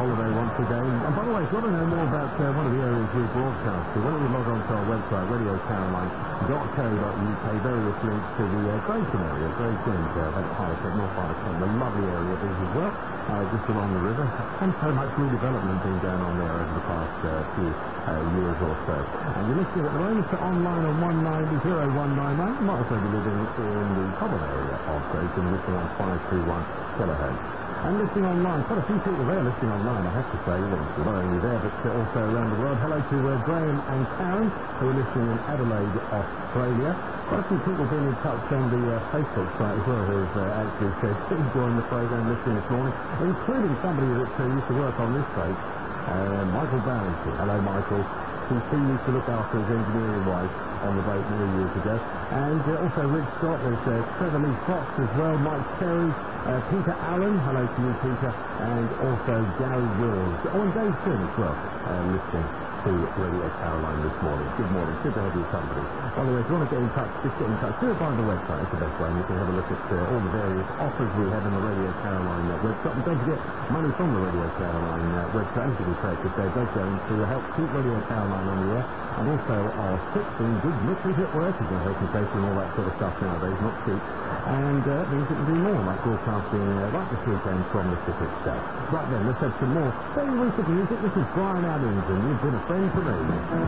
holiday once again. And by the way, if you want to know more about one of the areas we broadcast to, why don't you log on to our website, radiocaroline.co.uk, various links to the Grayson area, Grayson, that part of North part of Kent, a lovely area it is as well, just along the river. And so much redevelopment being going on there over the past few years or so. And you're listening at the moment to online on 190.199. You might also be living in the common area of Grayson, listening on 521 kilohertz. And listening online, quite a few people there listening online, I have to say, not only there, but also around the world. Hello to Graham and Karen, who are listening in Adelaide, Australia. Quite a few people been in touch on the Facebook site as well, who've actually joined the program listening this morning, including somebody that used to work on this tape, Michael Barrington. Hello, Michael. He used to look after his engineering wife on the boat many years ago. And also Rich Scott, there's Trevor Lee Fox as well, Mike Terry, Peter Allen, hello to you, Peter, and also Gary Wills. Oh, and Dave Finn as well, listening to Radio Caroline this morning. Good morning, good to have your company. By the way, if you want to get in touch, just get in touch. Do it via the website, that's the best way. You can have a look at all the various offers we have in the Radio Caroline website. And don't forget, money from the Radio Caroline website, anything we purchase there does go to help keep Radio Caroline on the air, and also our fixing good missions at work, as health and safety and all that sort of stuff nowadays, not cheap. And that means it can do more, like broadcasting like this weekend from the city itself. Right then, let's have some more very recent music. This is Brian Adams, and you've been a friend to me.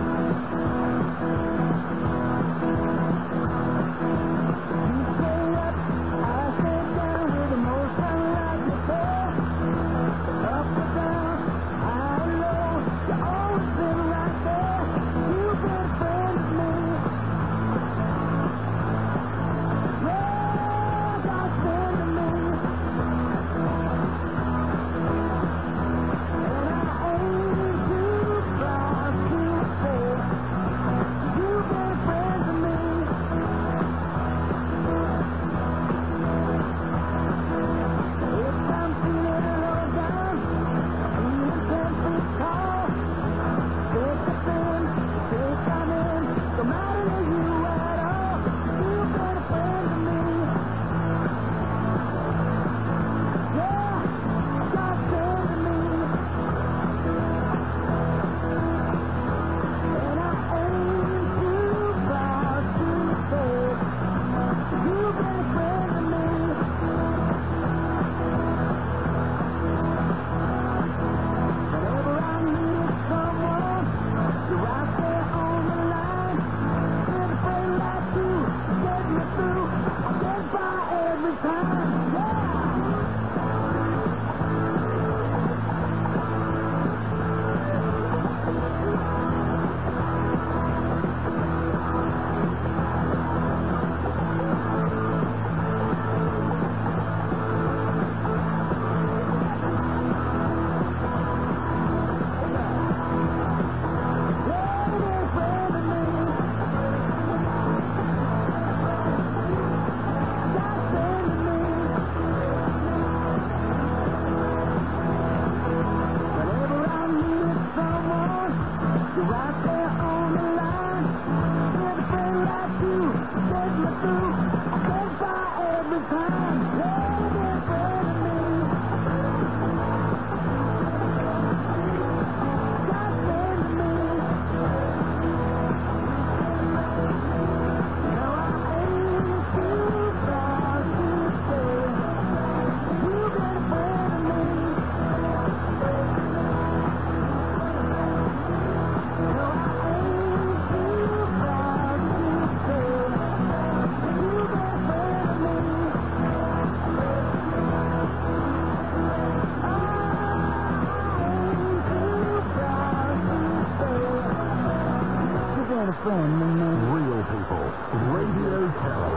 Real people, Radio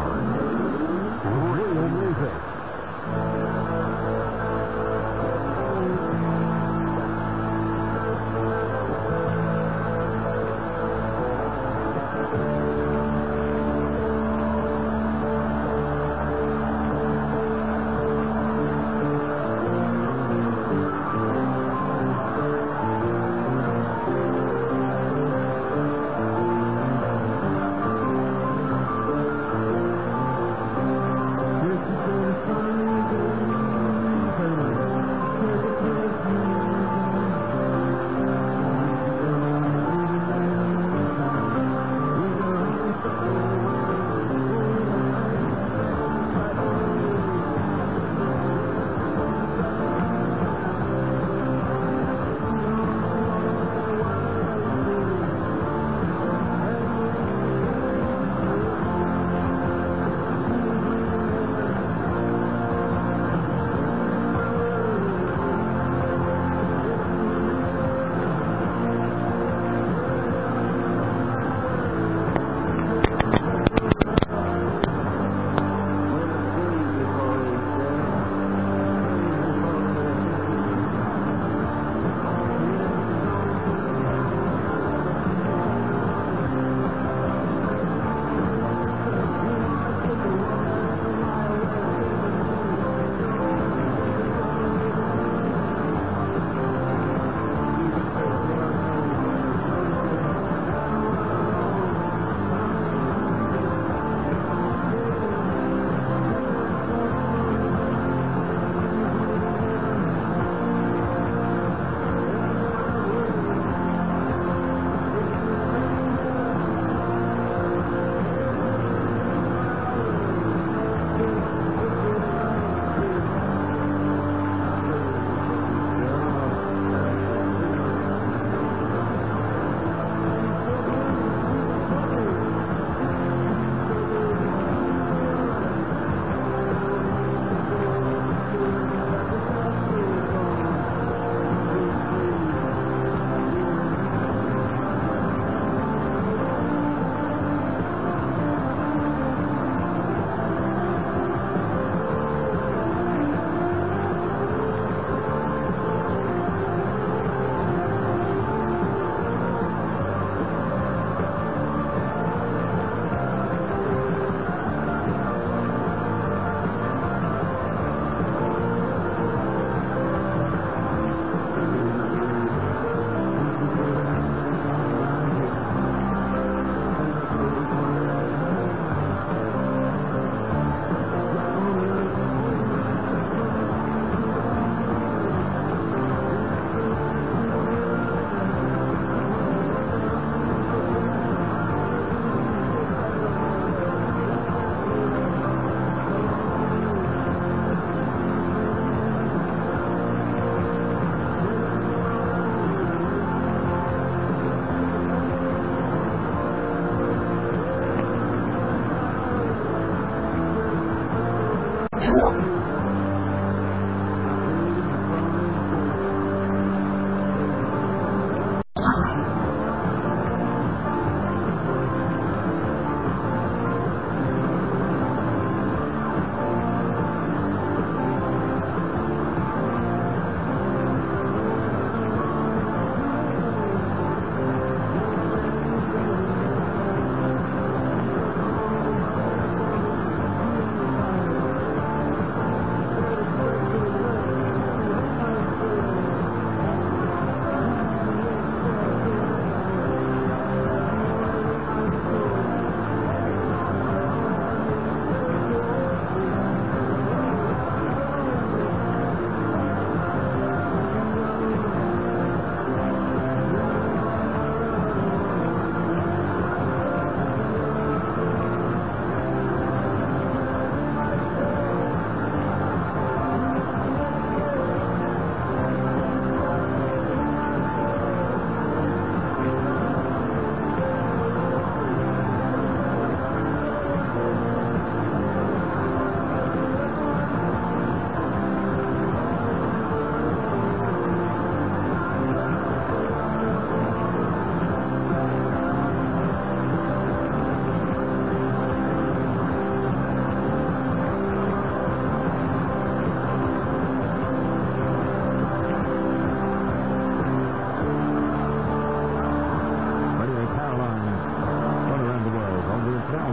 Caroline, real music.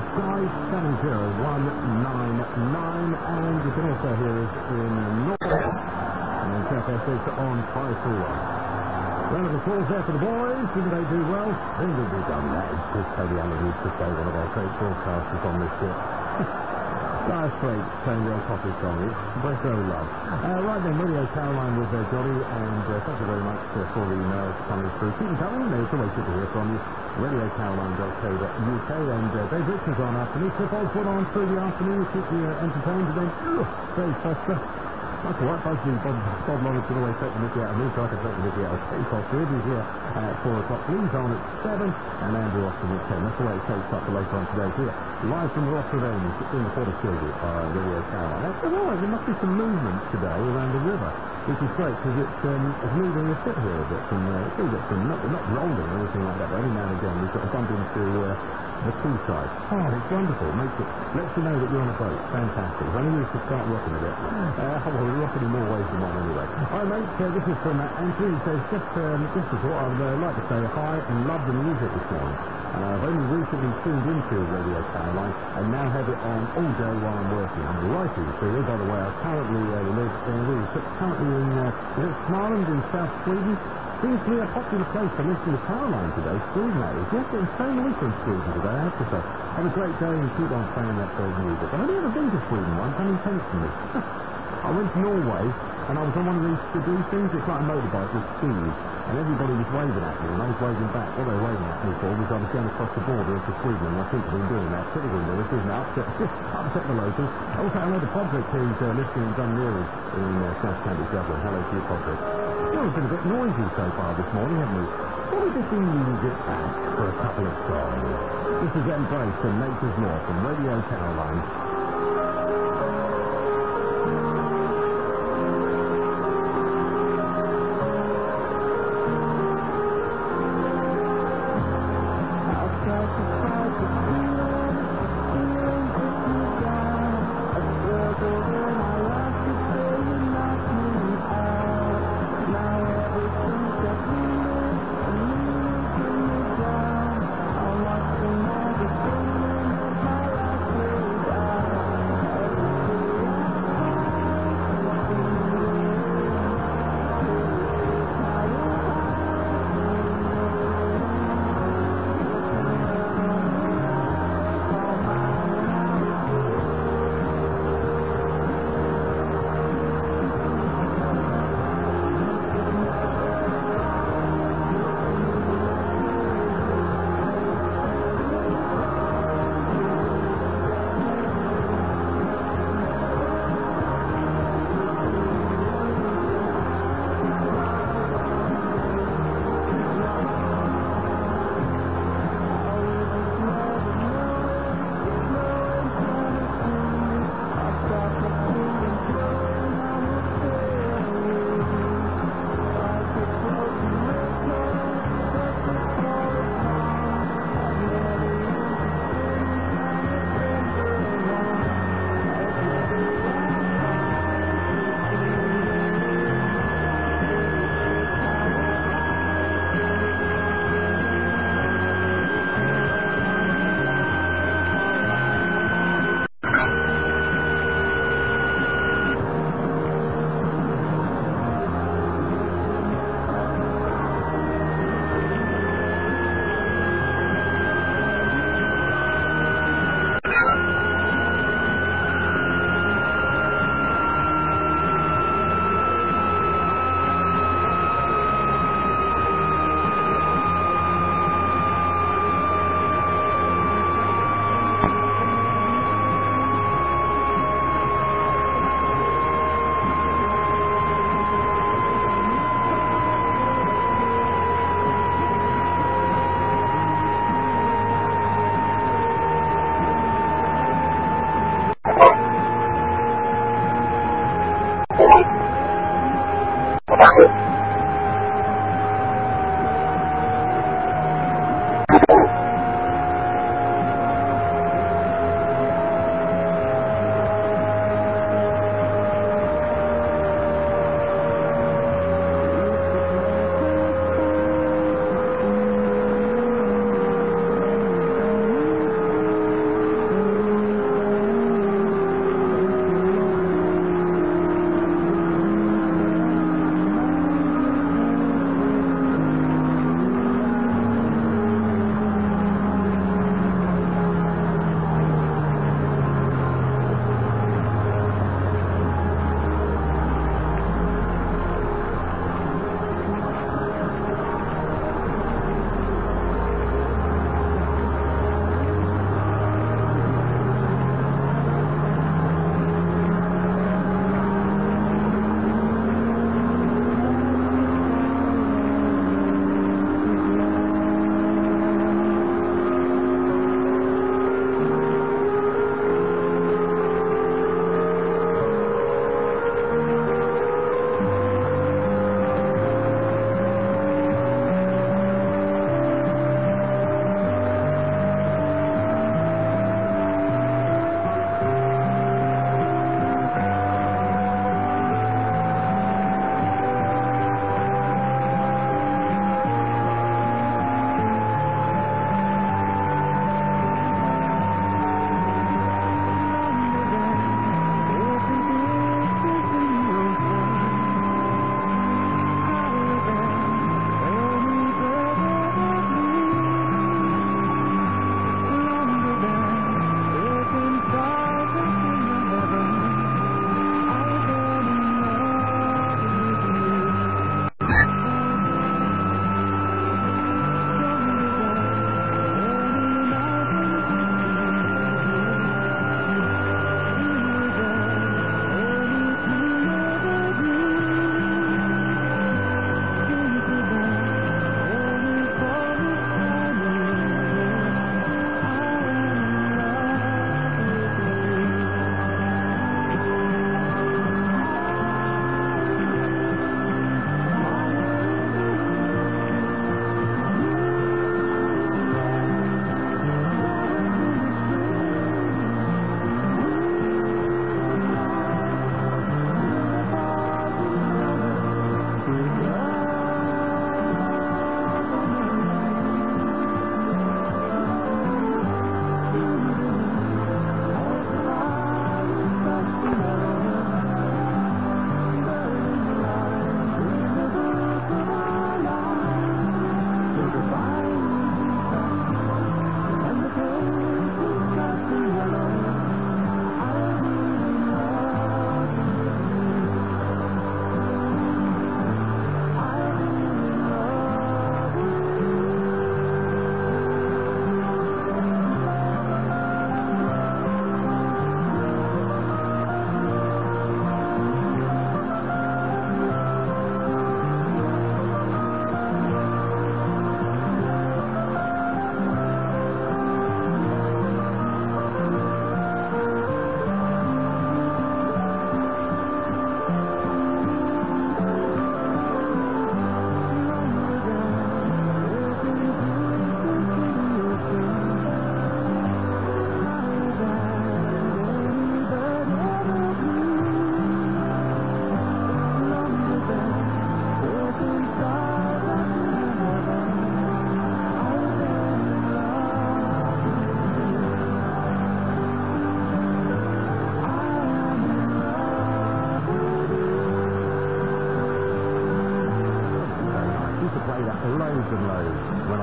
570 199, and you can also hear us in North and South Essex on 541. Round of applause there for the boys. Didn't they do well? Didn't they do done that? It's just Tony Allen used to say, one of our great broadcasters on this ship. Dire Straits playing the old coffee song. It's Bresto Love. Right then, Radio Caroline with Johnny, and thank you very much for the emails coming through. Keep them coming. It's always good to hear from you. RadioCaroline.co.uk, and Dave Richards on afternoon. Cliff Osborne on through the afternoon. Keep you entertained, and then Dave Foster. That's all right, Bob Lawrence can always take the mickey out of me, so I can take the mickey out of Kate Foster. He's here at 4 o'clock. Lee's on at 7, and Andrew Austin at 10. That's the way it takes up for later on today. Here, live from the Ross Revenge in the Port of Kilby by Radio Caroline. There must be some movement today around the river, which is great, because it's moving a bit here a bit from, still got some, not rolling or anything like that, but every now and again we've got to bump into the quayside. Oh, it's wonderful. Lets you know that you're on a boat. Fantastic. I need to start rocking a bit. Well, we're rocking in more ways than one anyway. Hi, mate. This is from Andrew. He says, just before, I'd like to say hi and love the music this morning. I've only recently tuned into Radio Caroline and now have it on all day while I'm working. I'm writing for you, by the way. I currently live in Småland in South Sweden. Seems to be a popular place to listen to Caroline today. Sweden, that is. Yes, there's so many from Sweden today, I have to say. Have a great day and keep on playing that great music. I've only ever been to Sweden once, unintentionally. I went to Norway, and I was on one of these to-do things. It's like a motorbike with skis, and everybody was waving at me, and I was waving back. What they were waving at me for was I was going across the border into Sweden, and I shouldn't have been doing that. Typical Lewis, isn't it? Upset the locals. Also, hello to Podrick, who's listening in Dunleary in South County, Dublin. Hello to you, Podrick. It's been a bit noisy so far this morning, haven't we? What we just ease it back for a couple of songs. This is Embrace and Nature's Law from Radio Caroline.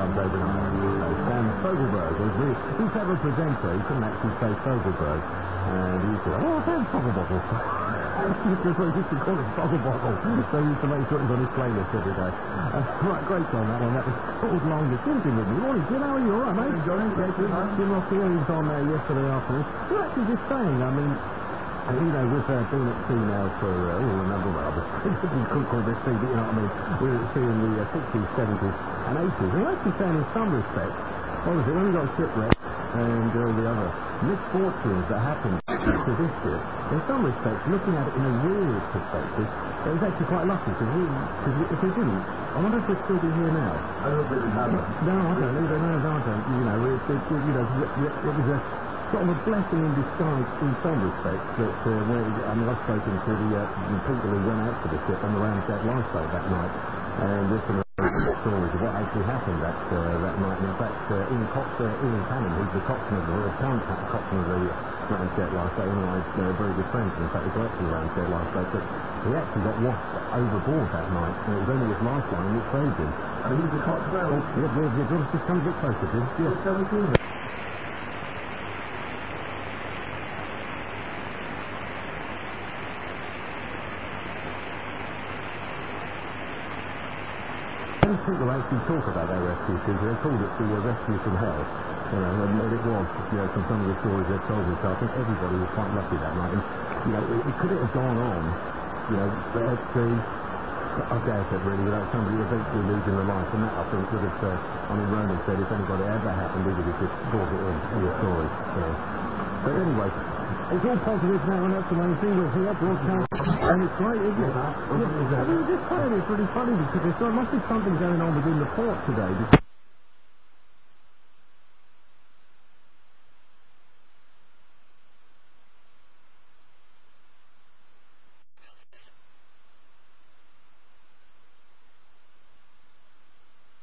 times overnight. Stan Fogelberg was his clever presenter. He couldn't actually say Fogelberg. And he used to go, Stan Fogelbottle. He used to call it Fogelbottle. So he used to make sure it was on his playlist every day. Right, great on that one. That was called Long the Simpson with me. Morning, Jim. How are you? All right, mate? Jim Rossier was on yesterday afternoon. You're actually just saying, I mean, we've been at sea now for a number of hours. We couldn't call this sea, but you know what I mean. We were at sea in the 60s, 70s, and 80s. And we're actually saying in some respects, obviously, when we got shipwrecked and all the other misfortunes that happened to this ship, in some respects, looking at it in a real perspective, it was actually quite lucky, because if we didn't, I wonder if we'd still be here now. I don't think we have. No, I don't either. No, I don't. You know, it was a sort of a blessing in disguise in some respects that I've spoken to the people who went out to the ship on the Ramsgate lifeboat that night, and there's some stories of what actually happened that night. And in fact, Ian Cannon, who's the coxswain of the current coxswain of the Ramsgate lifeboat, and I are very good friends. In fact, we got to the Ramsgate lifeboat, but he actually got washed overboard that night, and it was only his lifeline which saved him. And he's the coxswain. Yeah, just come a bit closer, Jim. Yeah. People actually talk about their rescue season. They called it the rescue from hell, you know, and it was, you know, from some of the stories they've told me. So I think everybody was quite lucky that night. And, you know, could it have gone on, you know, at sea? I doubt it really, without somebody eventually losing their life. And that, I think, would have, Ronan said, if anybody ever happened, he would have just brought it in the story. You know. But anyway, it's all positive now, and that's the main thing. We're here, broadcast, and it's great, isn't it? I mean, just saying, it's really funny because there must be something going on within the port today.